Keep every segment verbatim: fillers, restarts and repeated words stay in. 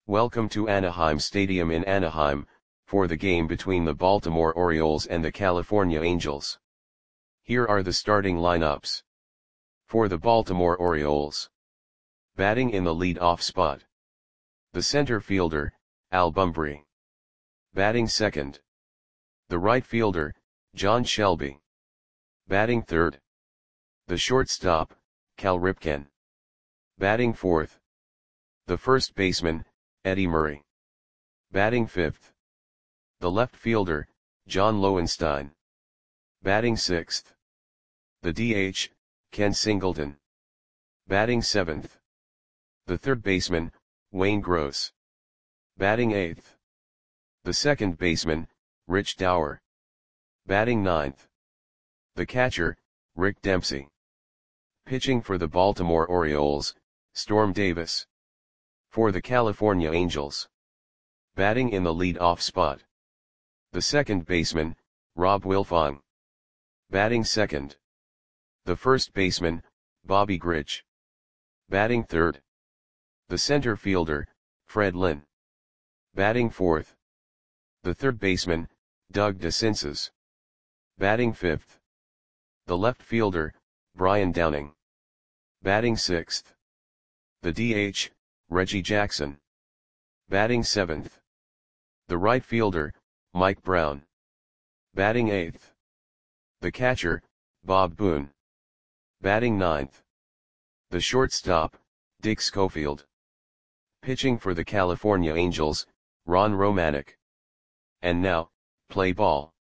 Welcome to Anaheim Stadium in Anaheim, for the game between the Baltimore Orioles and the California Angels. Here are the starting lineups. For the Baltimore Orioles. Batting in the lead-off spot. The center fielder, Al Bumbry. Batting second. The right fielder, John Shelby. Batting third. The shortstop, Cal Ripken. Batting fourth. The first baseman, Eddie Murray. Batting fifth. The left fielder, John Lowenstein. Batting sixth. The D H, Ken Singleton. Batting seventh. The third baseman, Wayne Gross. Batting eighth. The second baseman, Rich Dauer. Batting ninth. The catcher, Rick Dempsey. Pitching for the Baltimore Orioles, Storm Davis. For the California Angels. Batting in the lead-off spot. The second baseman, Rob Wilfong. Batting second. The first baseman, Bobby Grich. Batting third. The center fielder, Fred Lynn. Batting fourth. The third baseman, Doug DeCinces. Batting fifth. The left fielder, Brian Downing. Batting sixth. The D H, Reggie Jackson. Batting seventh. The right fielder, Mike Brown. Batting eighth. The catcher, Bob Boone. Batting ninth. The shortstop, Dick Schofield. Pitching for the California Angels, Ron Romanek. And now, play ball.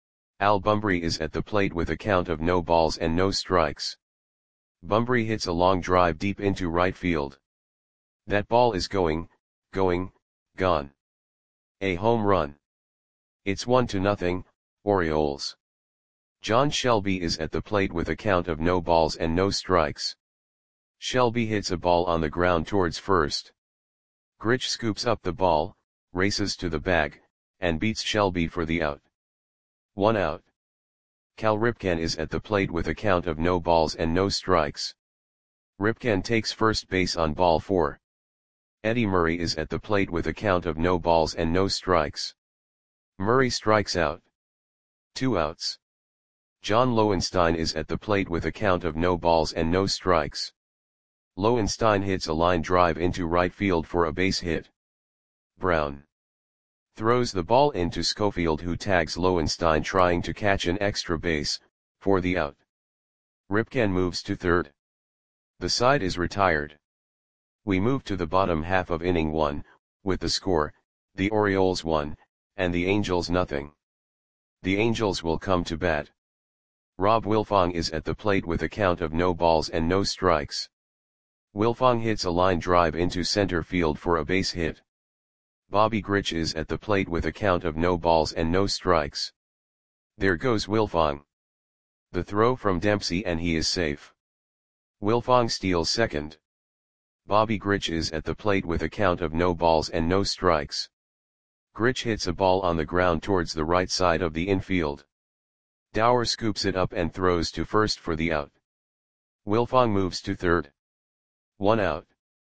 Al Bumbry is at the plate with a count of no balls and no strikes. Bumbry hits a long drive deep into right field. That ball is going, going, gone. A home run. It's one to nothing, Orioles. John Shelby is at the plate with a count of no balls and no strikes. Shelby hits a ball on the ground towards first. Grich scoops up the ball, races to the bag, and beats Shelby for the out. One out. Cal Ripken is at the plate with a count of no balls and no strikes. Ripken takes first base on ball four. Eddie Murray is at the plate with a count of no balls and no strikes. Murray strikes out. Two outs. John Lowenstein is at the plate with a count of no balls and no strikes. Lowenstein hits a line drive into right field for a base hit. Brown throws the ball into Schofield, who tags Lowenstein trying to catch an extra base, for the out. Ripken moves to third. The side is retired. We move to the bottom half of inning one, with the score, the Orioles one, and the Angels nothing. The Angels will come to bat. Rob Wilfong is at the plate with a count of no balls and no strikes. Wilfong hits a line drive into center field for a base hit. Bobby Grich is at the plate with a count of no balls and no strikes. There goes Wilfong. The throw from Dempsey and he is safe. Wilfong steals second. Bobby Grich is at the plate with a count of no balls and no strikes. Grich hits a ball on the ground towards the right side of the infield. Dauer scoops it up and throws to first for the out. Wilfong moves to third. One out.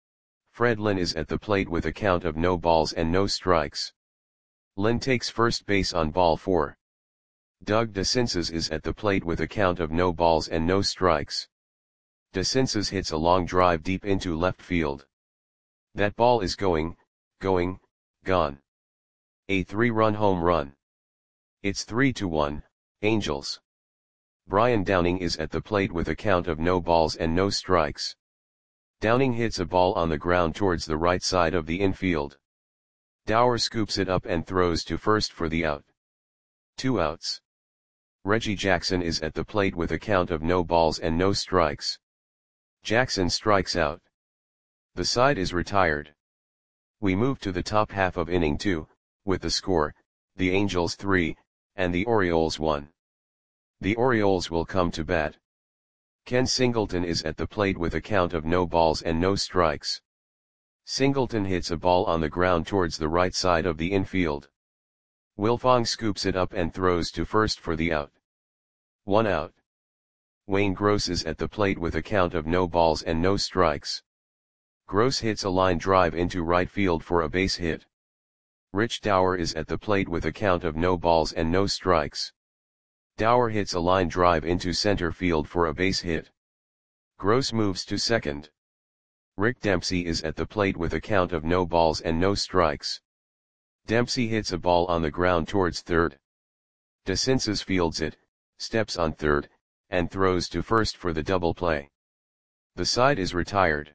Fred Lynn is at the plate with a count of no balls and no strikes. Lynn takes first base on ball four. Doug DeCinces is at the plate with a count of no balls and no strikes. DeCinces hits a long drive deep into left field. That ball is going, going, gone. A three-run home run. It's three to one, Angels. Brian Downing is at the plate with a count of no balls and no strikes. Downing hits a ball on the ground towards the right side of the infield. Dauer scoops it up and throws to first for the out. Two outs. Reggie Jackson is at the plate with a count of no balls and no strikes. Jackson strikes out. The side is retired. We move to the top half of inning two, with the score, the Angels three, and the Orioles one. The Orioles will come to bat. Ken Singleton is at the plate with a count of no balls and no strikes. Singleton hits a ball on the ground towards the right side of the infield. Wilfong scoops it up and throws to first for the out. One out. Wayne Gross is at the plate with a count of no balls and no strikes. Gross hits a line drive into right field for a base hit. Rich Dower is at the plate with a count of no balls and no strikes. Dower hits a line drive into center field for a base hit. Gross moves to second. Rick Dempsey is at the plate with a count of no balls and no strikes. Dempsey hits a ball on the ground towards third. DeCinces fields it, steps on third, and throws to first for the double play. The side is retired.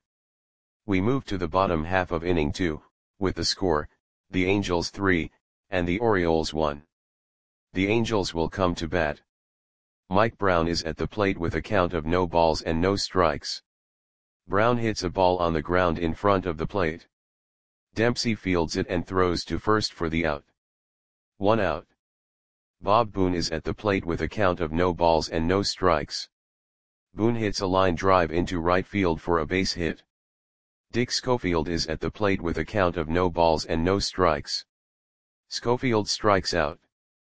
We move to the bottom half of inning two, with the score, the Angels three, and the Orioles one. The Angels will come to bat. Mike Brown is at the plate with a count of no balls and no strikes. Brown hits a ball on the ground in front of the plate. Dempsey fields it and throws to first for the out. One out. Bob Boone is at the plate with a count of no balls and no strikes. Boone hits a line drive into right field for a base hit. Dick Schofield is at the plate with a count of no balls and no strikes. Schofield strikes out.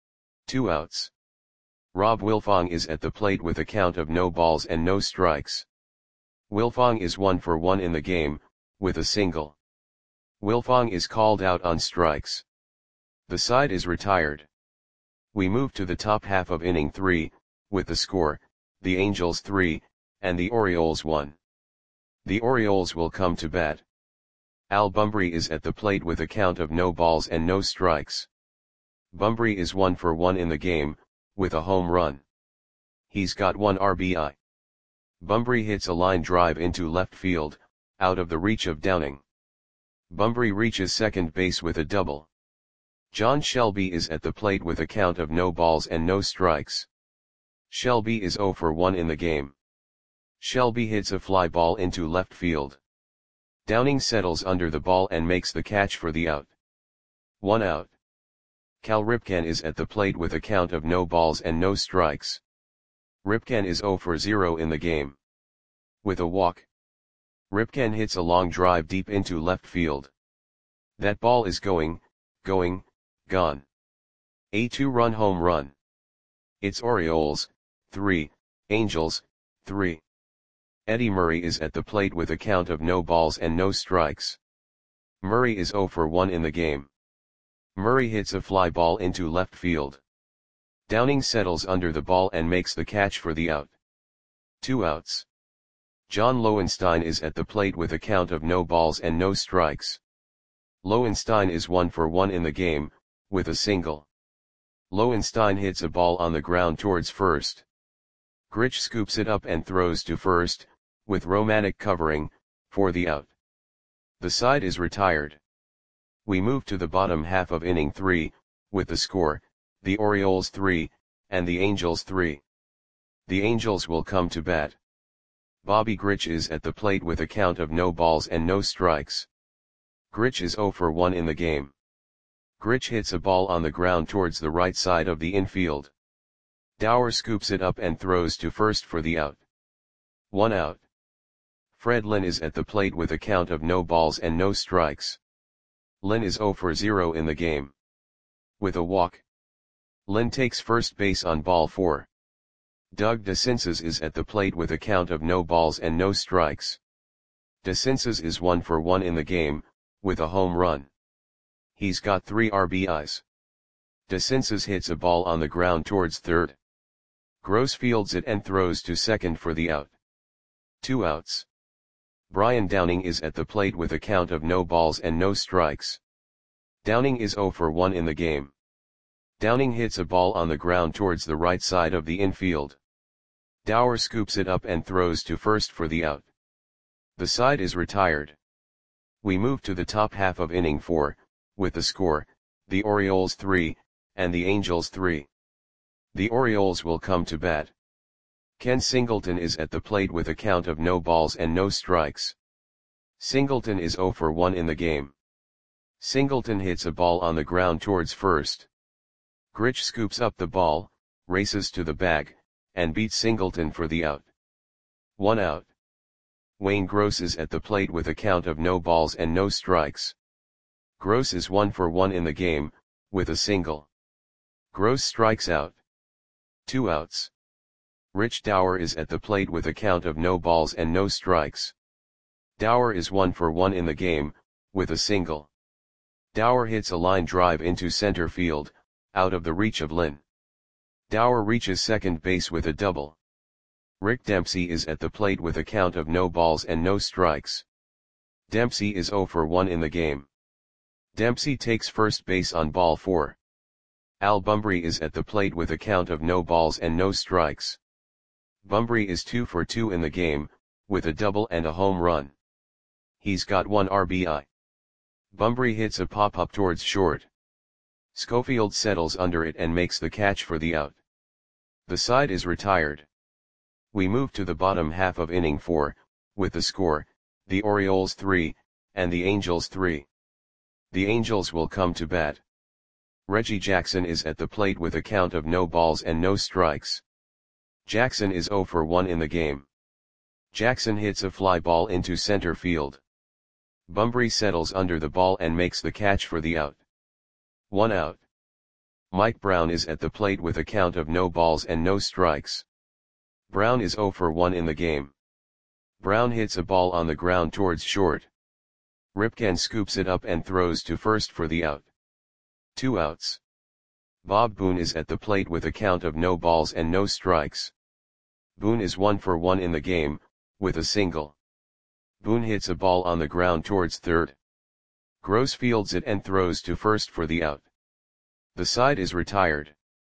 Two outs. Rob Wilfong is at the plate with a count of no balls and no strikes. Wilfong is one for one in the game, with a single. Wilfong is called out on strikes. The side is retired. We move to the top half of inning three, with the score, the Angels three, and the Orioles one. The Orioles will come to bat. Al Bumbry is at the plate with a count of no balls and no strikes. Bumbry is one for one in the game, with a home run. He's got one R B I. Bumbry hits a line drive into left field, out of the reach of Downing. Bumbry reaches second base with a double. John Shelby is at the plate with a count of no balls and no strikes. Shelby is zero for one in the game. Shelby hits a fly ball into left field. Downing settles under the ball and makes the catch for the out. One out. Cal Ripken is at the plate with a count of no balls and no strikes. Ripken is zero for zero in the game. With a walk. Ripken hits a long drive deep into left field. That ball is going, going, gone. A two-run home run. It's Orioles, three, Angels, three. Eddie Murray is at the plate with a count of no balls and no strikes. Murray is zero for one in the game. Murray hits a fly ball into left field. Downing settles under the ball and makes the catch for the out. Two outs. John Lowenstein is at the plate with a count of no balls and no strikes. Lowenstein is one for one in the game, with a single. Lowenstein hits a ball on the ground towards first. Grich scoops it up and throws to first, with Romanek covering, for the out. The side is retired. We move to the bottom half of inning three, with the score, the Orioles three, and the Angels three. The Angels will come to bat. Bobby Grich is at the plate with a count of no balls and no strikes. Grich is zero for one in the game. Grich hits a ball on the ground towards the right side of the infield. Dower scoops it up and throws to first for the out. One out. Fred Lynn is at the plate with a count of no balls and no strikes. Lynn is zero for zero in the game. With a walk. Lynn takes first base on ball four. Doug DeCinces is at the plate with a count of no balls and no strikes. DeCinces is one for one in the game, with a home run. He's got three R B Is. DeCinces hits a ball on the ground towards third. Gross fields it and throws to second for the out. Two outs. Brian Downing is at the plate with a count of no balls and no strikes. Downing is zero for one in the game. Downing hits a ball on the ground towards the right side of the infield. Dower scoops it up and throws to first for the out. The side is retired. We move to the top half of inning four, with the score, the Orioles three, and the Angels three. The Orioles will come to bat. Ken Singleton is at the plate with a count of no balls and no strikes. Singleton is zero for one in the game. Singleton hits a ball on the ground towards first. Grich scoops up the ball, races to the bag, and beats Singleton for the out. One out. Wayne Gross is at the plate with a count of no balls and no strikes. Gross is one for one in the game, with a single. Gross strikes out. Two outs. Rich Dower is at the plate with a count of no balls and no strikes. Dower is one for one in the game, with a single. Dower hits a line drive into center field, out of the reach of Lynn. Dower reaches second base with a double. Rick Dempsey is at the plate with a count of no balls and no strikes. Dempsey is zero for one in the game. Dempsey takes first base on ball four. Al Bumbry is at the plate with a count of no balls and no strikes. Bumbry is two for two in the game, with a double and a home run. He's got one R B I. Bumbry hits a pop-up towards short. Schofield settles under it and makes the catch for the out. The side is retired. We move to the bottom half of inning four, with the score, the Orioles three, and the Angels three. The Angels will come to bat. Reggie Jackson is at the plate with a count of no balls and no strikes. Jackson is zero for one in the game. Jackson hits a fly ball into center field. Bumbry settles under the ball and makes the catch for the out. One out. Mike Brown is at the plate with a count of no balls and no strikes. Brown is zero for one in the game. Brown hits a ball on the ground towards short. Ripken scoops it up and throws to first for the out. Two outs. Bob Boone is at the plate with a count of no balls and no strikes. Boone is one for one in the game, with a single. Boone hits a ball on the ground towards third. Gross fields it and throws to first for the out. The side is retired.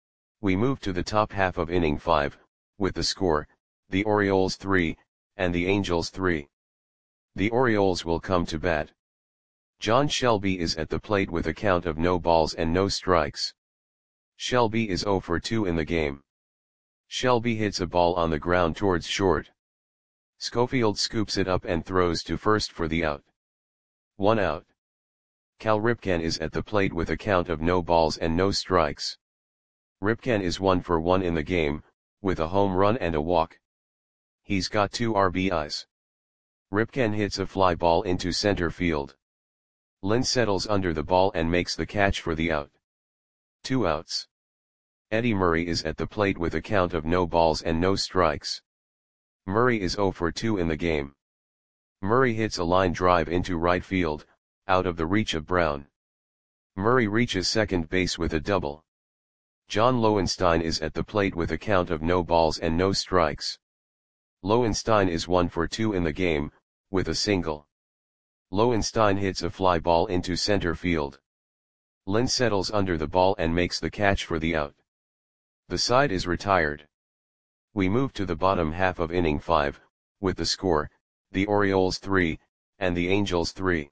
We move to the top half of inning five, with the score, the Orioles three, and the Angels three. The Orioles will come to bat. John Shelby is at the plate with a count of no balls and no strikes. Shelby is zero for two in the game. Shelby hits a ball on the ground towards short. Schofield scoops it up and throws to first for the out. One out. Cal Ripken is at the plate with a count of no balls and no strikes. Ripken is one for one in the game, with a home run and a walk. He's got two R B Is. Ripken hits a fly ball into center field. Lynn settles under the ball and makes the catch for the out. Two outs. Eddie Murray is at the plate with a count of no balls and no strikes. Murray is zero for two in the game. Murray hits a line drive into right field, out of the reach of Brown. Murray reaches second base with a double. John Lowenstein is at the plate with a count of no balls and no strikes. Lowenstein is one for two in the game, with a single. Lowenstein hits a fly ball into center field. Lynn settles under the ball and makes the catch for the out. The side is retired. We move to the bottom half of inning five, with the score, the Orioles three, and the Angels three.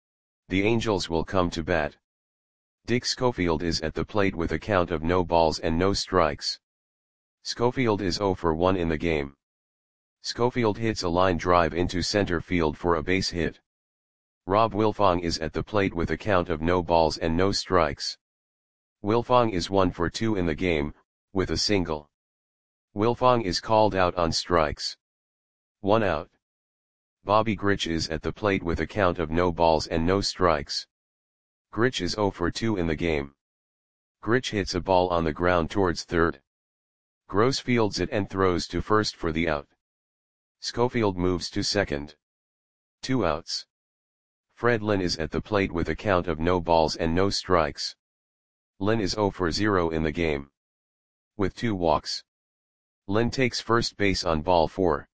The Angels will come to bat. Dick Schofield is at the plate with a count of no balls and no strikes. Schofield is zero for one in the game. Schofield hits a line drive into center field for a base hit. Rob Wilfong is at the plate with a count of no balls and no strikes. Wilfong is one for two in the game, with a single. Wilfong is called out on strikes. One out. Bobby Grich is at the plate with a count of no balls and no strikes. Grich is zero for two in the game. Grich hits a ball on the ground towards third. Gross fields it and throws to first for the out. Schofield moves to second. Two outs. Fred Lynn is at the plate with a count of no balls and no strikes. Lynn is zero for zero in the game. With two walks. Lynn takes first base on ball four.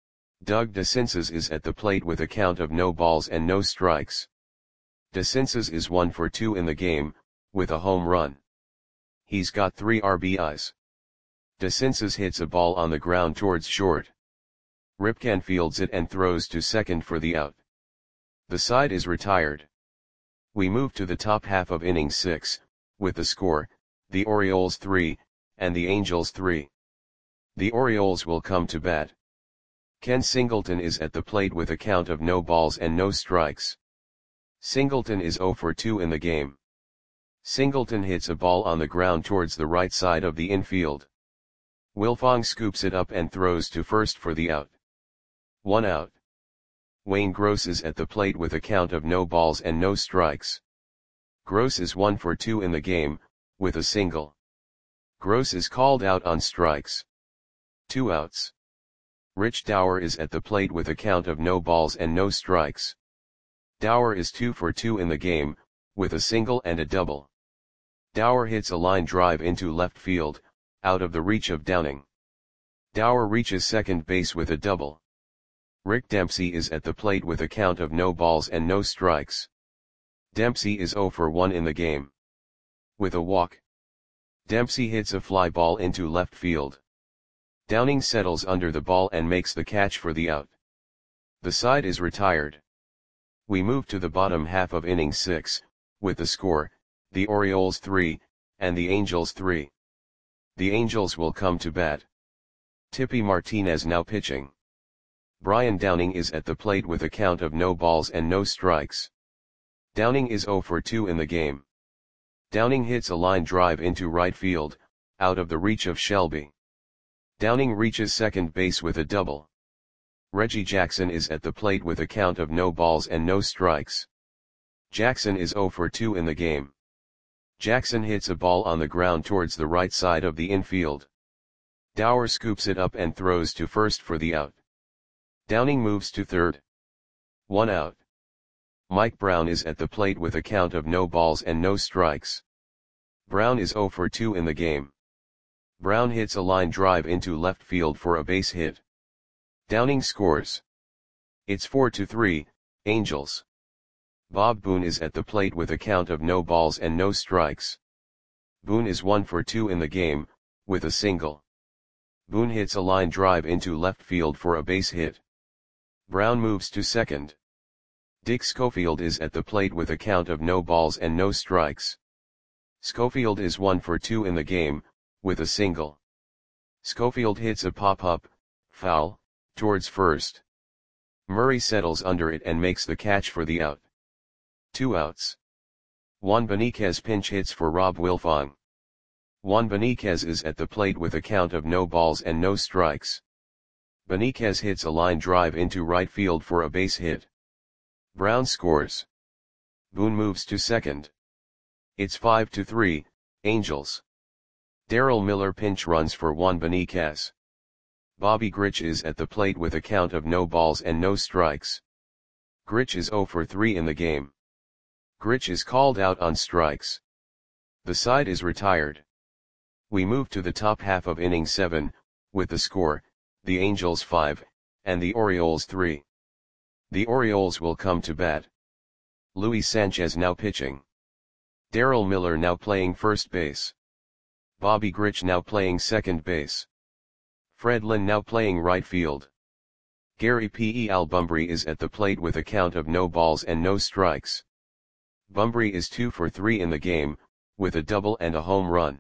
Doug DeCinces is at the plate with a count of no balls and no strikes. DeCinces is one for two in the game, with a home run. He's got three R B Is. DeCinces hits a ball on the ground towards short. Ripken fields it and throws to second for the out. The side is retired. We move to the top half of inning six, with the score, the Orioles three, and the Angels three. The Orioles will come to bat. Ken Singleton is at the plate with a count of no balls and no strikes. Singleton is zero for two in the game. Singleton hits a ball on the ground towards the right side of the infield. Wilfong scoops it up and throws to first for the out. One out. Wayne Gross is at the plate with a count of no balls and no strikes. Gross is one for two in the game, with a single. Gross is called out on strikes. Two outs. Rich Dower is at the plate with a count of no balls and no strikes. Dower is two for two in the game, with a single and a double. Dower hits a line drive into left field, out of the reach of Downing. Dower reaches second base with a double. Rick Dempsey is at the plate with a count of no balls and no strikes. Dempsey is zero for one in the game. With a walk, Dempsey hits a fly ball into left field. Downing settles under the ball and makes the catch for the out. The side is retired. We move to the bottom half of inning six, with the score, the Orioles three, and the Angels three. The Angels will come to bat. Tippy Martinez now pitching. Brian Downing is at the plate with a count of no balls and no strikes. Downing is zero for two in the game. Downing hits a line drive into right field, out of the reach of Shelby. Downing reaches second base with a double. Reggie Jackson is at the plate with a count of no balls and no strikes. Jackson is zero for two in the game. Jackson hits a ball on the ground towards the right side of the infield. Dower scoops it up and throws to first for the out. Downing moves to third. One out. Mike Brown is at the plate with a count of no balls and no strikes. Brown is zero for two in the game. Brown hits a line drive into left field for a base hit. Downing scores. It's four to three, Angels. Bob Boone is at the plate with a count of no balls and no strikes. Boone is one for two in the game, with a single. Boone hits a line drive into left field for a base hit. Brown moves to second. Dick Schofield is at the plate with a count of no balls and no strikes. Schofield is one for two in the game, with a single. Schofield hits a pop-up, foul, towards first. Murray settles under it and makes the catch for the out. Two outs. Juan Beniquez pinch hits for Rob Wilfong. Juan Beniquez is at the plate with a count of no balls and no strikes. Beniquez hits a line drive into right field for a base hit. Brown scores. Boone moves to second. It's five to three, Angels. Darrell Miller pinch runs for Juan Beniquez. Bobby Grich is at the plate with a count of no balls and no strikes. Grich is zero for three in the game. Grich is called out on strikes. The side is retired. We move to the top half of inning seven, with the score, the Angels five, and the Orioles three. The Orioles will come to bat. Luis Sanchez now pitching. Darrell Miller now playing first base. Bobby Grich now playing second base. Fred Lynn now playing right field. Gary P. Al Bumbry is at the plate with a count of no balls and no strikes. Bumbry is two for three in the game, with a double and a home run.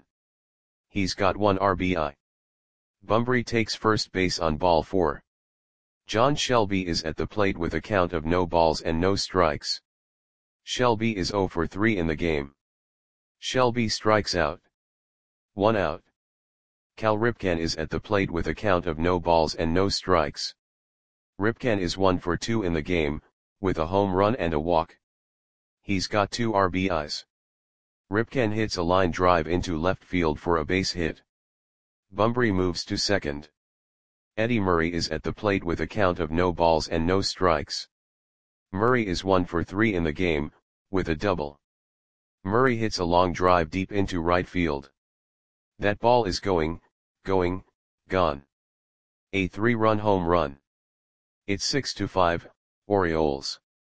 He's got one R B I. Bumbry takes first base on ball four. John Shelby is at the plate with a count of no balls and no strikes. Shelby is zero for three in the game. Shelby strikes out. One out. Cal Ripken is at the plate with a count of no balls and no strikes. Ripken is one for two in the game, with a home run and a walk. He's got two R B Is. Ripken hits a line drive into left field for a base hit. Bumbry moves to second. Eddie Murray is at the plate with a count of no balls and no strikes. Murray is one for three in the game, with a double. Murray hits a long drive deep into right field. That ball is going, going, gone. A three-run home run. It's six to five, Orioles.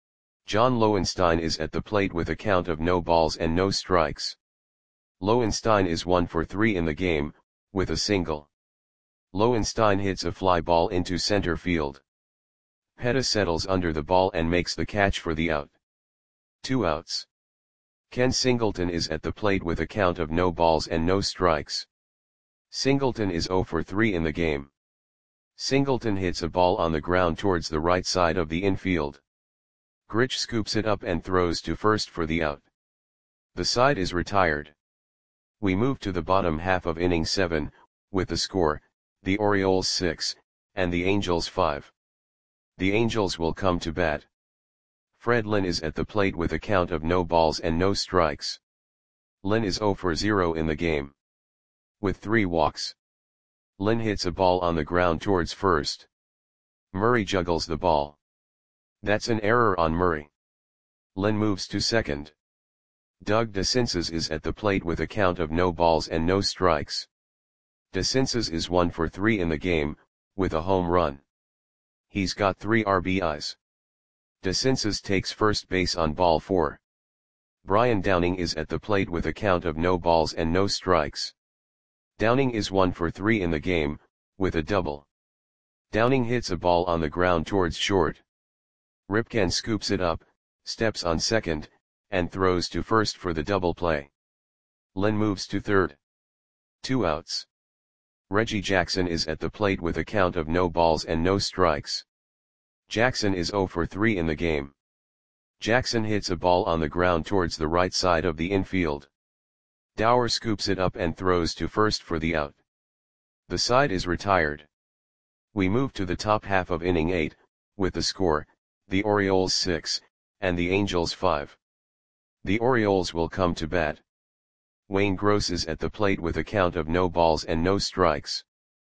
John Lowenstein is at the plate with a count of no balls and no strikes. Lowenstein is one for three in the game, with a single. Lowenstein hits a fly ball into center field. Petta settles under the ball and makes the catch for the out. Two outs. Ken Singleton is at the plate with a count of no balls and no strikes. Singleton is zero for three in the game. Singleton hits a ball on the ground towards the right side of the infield. Grich scoops it up and throws to first for the out. The side is retired. We move to the bottom half of inning seven, with the score, the Orioles six, and the Angels five. The Angels will come to bat. Fred Lynn is at the plate with a count of no balls and no strikes. Lynn is zero for zero in the game. With three walks. Lynn hits a ball on the ground towards first. Murray juggles the ball. That's an error on Murray. Len moves to second. Doug DeCinces is at the plate with a count of no balls and no strikes. DeCinces is one for three in the game, with a home run. He's got three R B Is. DeCinces takes first base on ball four. Brian Downing is at the plate with a count of no balls and no strikes. Downing is one for three in the game, with a double. Downing hits a ball on the ground towards short. Ripken scoops it up, steps on second, and throws to first for the double play. Len moves to third. Two outs. Reggie Jackson is at the plate with a count of no balls and no strikes. Jackson is zero for three in the game. Jackson hits a ball on the ground towards the right side of the infield. Dower scoops it up and throws to first for the out. The side is retired. We move to the top half of inning eight, with the score, the Orioles six, and the Angels five. The Orioles will come to bat. Wayne Gross is at the plate with a count of no balls and no strikes.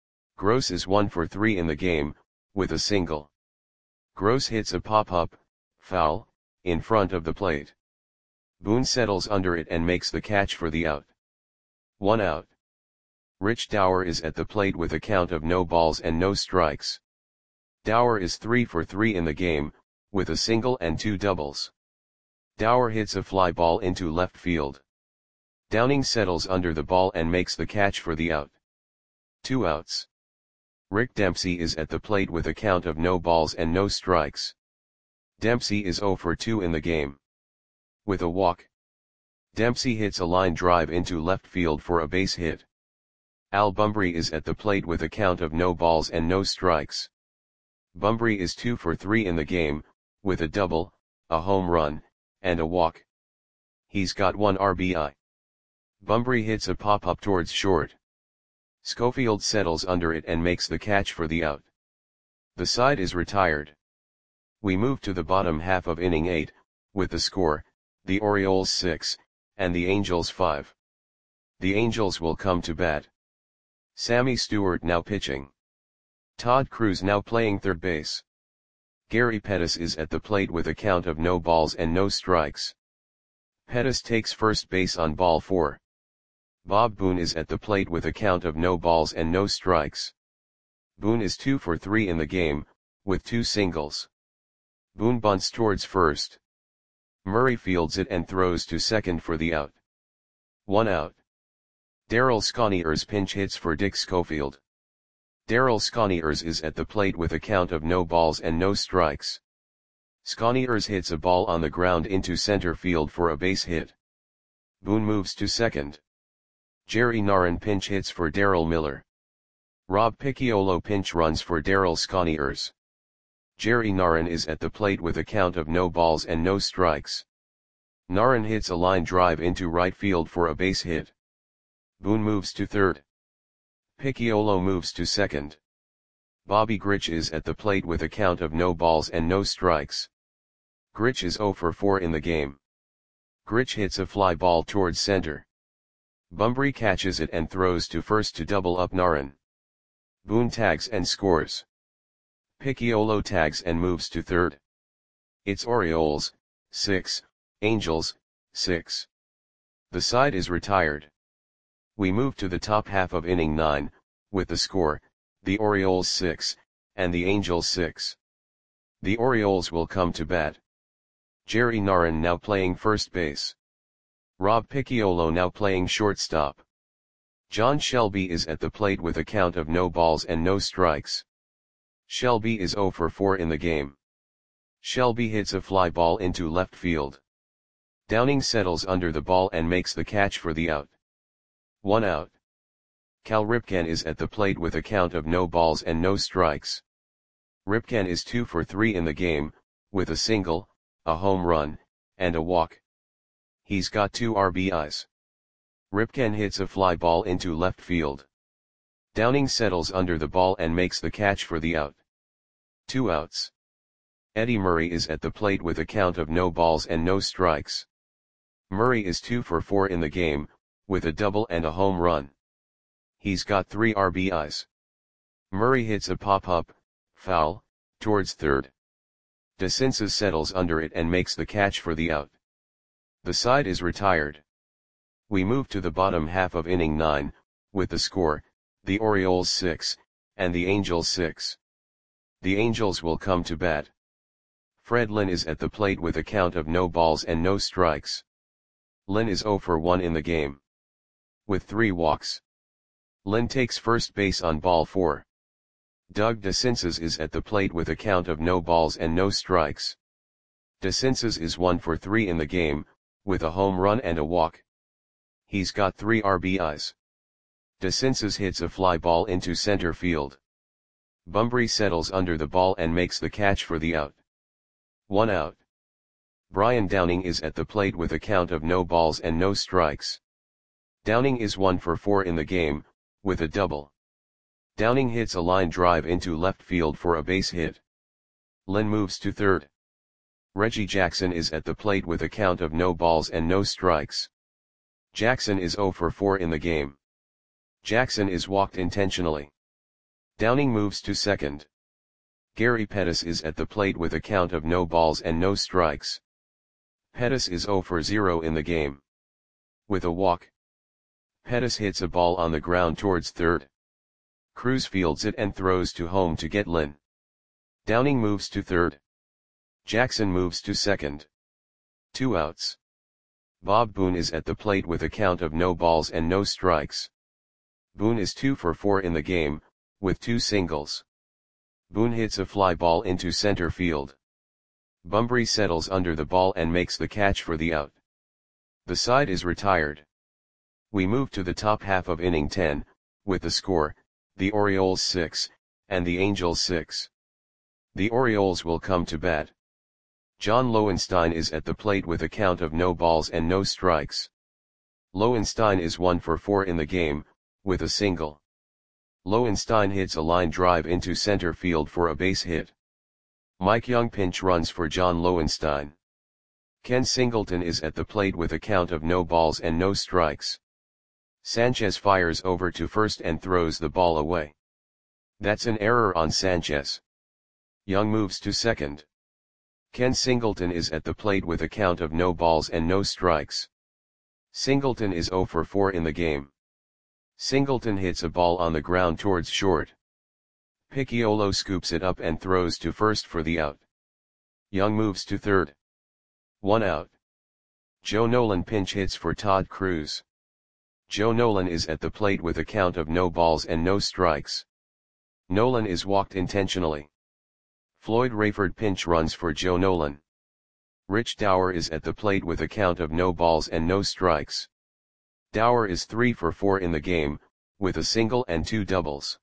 Gross is one for three in the game, with a single. Gross hits a pop-up, foul, in front of the plate. Boone settles under it and makes the catch for the out. One out. Rich Dower is at the plate with a count of no balls and no strikes. Dower is three for three in the game, with a single and two doubles. Dower hits a fly ball into left field. Downing settles under the ball and makes the catch for the out. Two outs. Rick Dempsey is at the plate with a count of no balls and no strikes. Dempsey is zero for two in the game. With a walk. Dempsey hits a line drive into left field for a base hit. Al Bumbry is at the plate with a count of no balls and no strikes. Bumbry is two for three in the game, with a double, a home run, and a walk. He's got one R B I. Bumbry hits a pop-up towards short. Schofield settles under it and makes the catch for the out. The side is retired. We move to the bottom half of inning eight, with the score, the Orioles six, and the Angels five. The Angels will come to bat. Sammy Stewart now pitching. Todd Cruz now playing third base. Gary Pettis is at the plate with a count of no balls and no strikes. Pettis takes first base on ball four. Bob Boone is at the plate with a count of no balls and no strikes. Boone is two for three in the game, with two singles. Boone bunts towards first. Murray fields it and throws to second for the out. One out. Darryl Sconiers pinch hits for Dick Schofield. Darryl Sconiers is at the plate with a count of no balls and no strikes. Sconiers hits a ball on the ground into center field for a base hit. Boone moves to second. Jerry Narron pinch hits for Darryl Miller. Rob Picciolo pinch runs for Darryl Sconiers. Jerry Narron is at the plate with a count of no balls and no strikes. Narron hits a line drive into right field for a base hit. Boone moves to third. Picciolo moves to second. Bobby Grich is at the plate with a count of no balls and no strikes. Grich is zero for four in the game. Grich hits a fly ball towards center. Bumbry catches it and throws to first to double up Narron. Boone tags and scores. Picciolo tags and moves to third. It's Orioles, six, Angels, six. The side is retired. We move to the top half of inning nine, with the score, the Orioles six, and the Angels six. The Orioles will come to bat. Jerry Narron now playing first base. Rob Picciolo now playing shortstop. John Shelby is at the plate with a count of no balls and no strikes. Shelby is zero for four in the game. Shelby hits a fly ball into left field. Downing settles under the ball and makes the catch for the out. One out. Cal Ripken is at the plate with a count of no balls and no strikes. Ripken is two for three in the game, with a single, a home run, and a walk. He's got two R B Is. Ripken hits a fly ball into left field. Downing settles under the ball and makes the catch for the out. Two outs. Eddie Murray is at the plate with a count of no balls and no strikes. Murray is two for four in the game, with a double and a home run. He's got three R B Is. Murray hits a pop-up, foul, towards third. DeCinces settles under it and makes the catch for the out. The side is retired. We move to the bottom half of inning nine, with the score, the Orioles six, and the Angels six. The Angels will come to bat. Fred Lynn is at the plate with a count of no balls and no strikes. Lynn is oh for one in the game, with three walks. Lynn takes first base on ball four. Doug DeCinces is at the plate with a count of no balls and no strikes. DeCinces is one for three in the game, with a home run and a walk. He's got three R B Is. DeCinces hits a fly ball into center field. Bumbry settles under the ball and makes the catch for the out. One out. Brian Downing is at the plate with a count of no balls and no strikes. Downing is one for four in the game, with a double. Downing hits a line drive into left field for a base hit. Lynn moves to third. Reggie Jackson is at the plate with a count of no balls and no strikes. Jackson is oh for four in the game. Jackson is walked intentionally. Downing moves to second. Gary Pettis is at the plate with a count of no balls and no strikes. Pettis is oh for zero in the game, with a walk. Pettis hits a ball on the ground towards third. Cruz fields it and throws to home to get Lynn. Downing moves to third. Jackson moves to second. Two outs. Bob Boone is at the plate with a count of no balls and no strikes. Boone is two for four in the game, with two singles. Boone hits a fly ball into center field. Bumbry settles under the ball and makes the catch for the out. The side is retired. We move to the top half of inning ten, with the score, the Orioles six, and the Angels six. The Orioles will come to bat. John Lowenstein is at the plate with a count of no balls and no strikes. Lowenstein is one for four in the game, with a single. Lowenstein hits a line drive into center field for a base hit. Mike Young pinch runs for John Lowenstein. Ken Singleton is at the plate with a count of no balls and no strikes. Sanchez fires over to first and throws the ball away. That's an error on Sanchez. Young moves to second. Ken Singleton is at the plate with a count of no balls and no strikes. Singleton is oh for four in the game. Singleton hits a ball on the ground towards short. Picciolo scoops it up and throws to first for the out. Young moves to third. One out. Joe Nolan pinch hits for Todd Cruz. Joe Nolan is at the plate with a count of no balls and no strikes. Nolan is walked intentionally. Floyd Rayford pinch runs for Joe Nolan. Rich Dower is at the plate with a count of no balls and no strikes. Dower is three for four in the game, with a single and two doubles.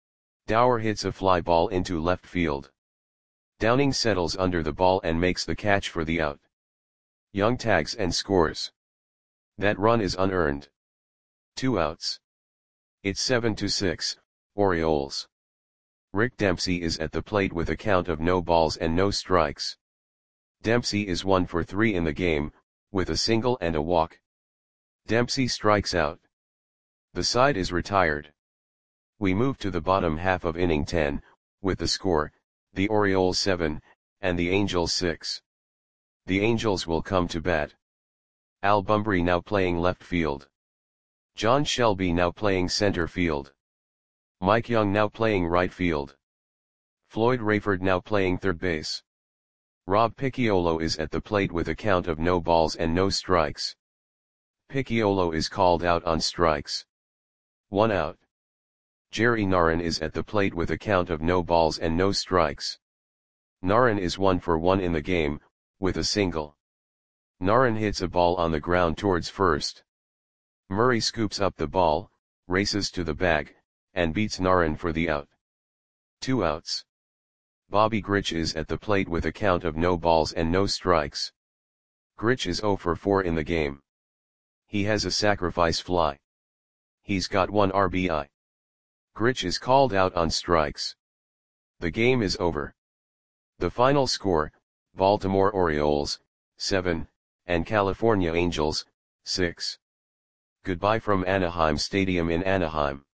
Dower hits a fly ball into left field. Downing settles under the ball and makes the catch for the out. Young tags and scores. That run is unearned. Two outs. It's seven to six, Orioles. Rick Dempsey is at the plate with a count of no balls and no strikes. Dempsey is one for three in the game, with a single and a walk. Dempsey strikes out. The side is retired. We move to the bottom half of inning ten, with the score, the Orioles seven, and the Angels six. The Angels will come to bat. Al Bumbry now playing left field. John Shelby now playing center field. Mike Young now playing right field. Floyd Rayford now playing third base. Rob Picciolo is at the plate with a count of no balls and no strikes. Picciolo is called out on strikes. One out. Jerry Narron is at the plate with a count of no balls and no strikes. Narron is one for one in the game, with a single. Narron hits a ball on the ground towards first. Murray scoops up the ball, races to the bag, and beats Narron for the out. Two outs. Bobby Grich is at the plate with a count of no balls and no strikes. Grich is oh for four in the game. He has a sacrifice fly. He's got one R B I. Grich is called out on strikes. The game is over. The final score, Baltimore Orioles, seven, and California Angels, six. Goodbye from Anaheim Stadium in Anaheim.